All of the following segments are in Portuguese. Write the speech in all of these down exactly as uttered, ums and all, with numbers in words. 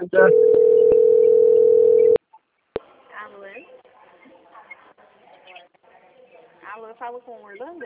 Tá. Alô? Alô, eu falo com o Orlando?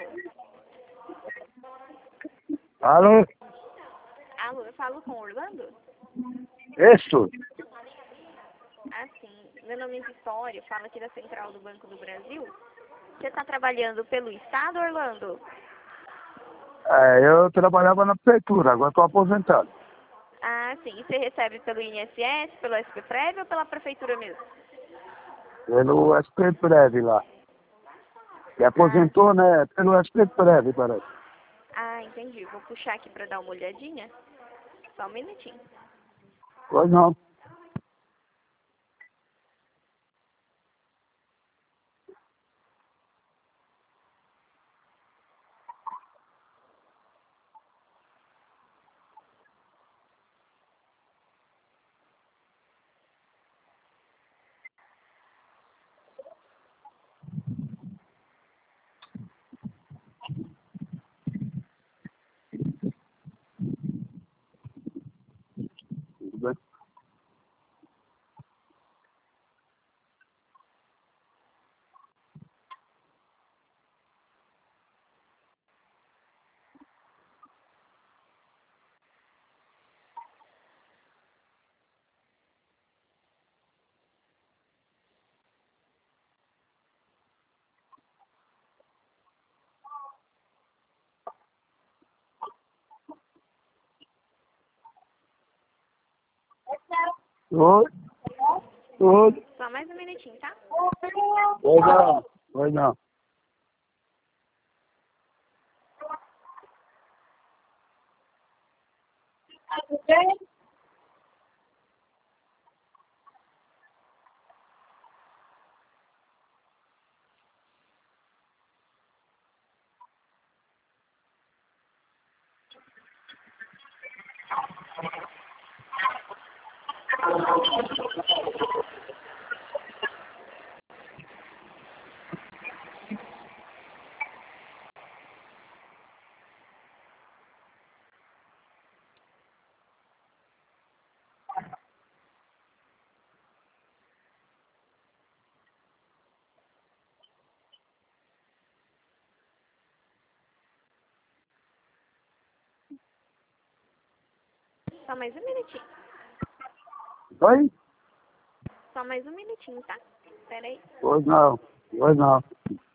Alô? Alô, eu falo com o Orlando? Isso? Assim, meu nome é Vitória, eu falo aqui da Central do Banco do Brasil. Você está trabalhando pelo Estado, Orlando? É, eu trabalhava na prefeitura, agora estou aposentado. Ah, sim. E você recebe pelo I N S S, pelo S P Prev ou pela Prefeitura mesmo? Pelo S P Prev lá. E aposentou, né? Pelo S P Prev, parece. Ah, entendi. Vou puxar aqui para dar uma olhadinha. Só um minutinho. Pois não. Tudo bem? Oi? Oi? Só mais um minutinho, tá? Pois não. Pois não. Só mais um minutinho. Oi? Só mais um minutinho, tá? Espera aí. Pois não. Pois não.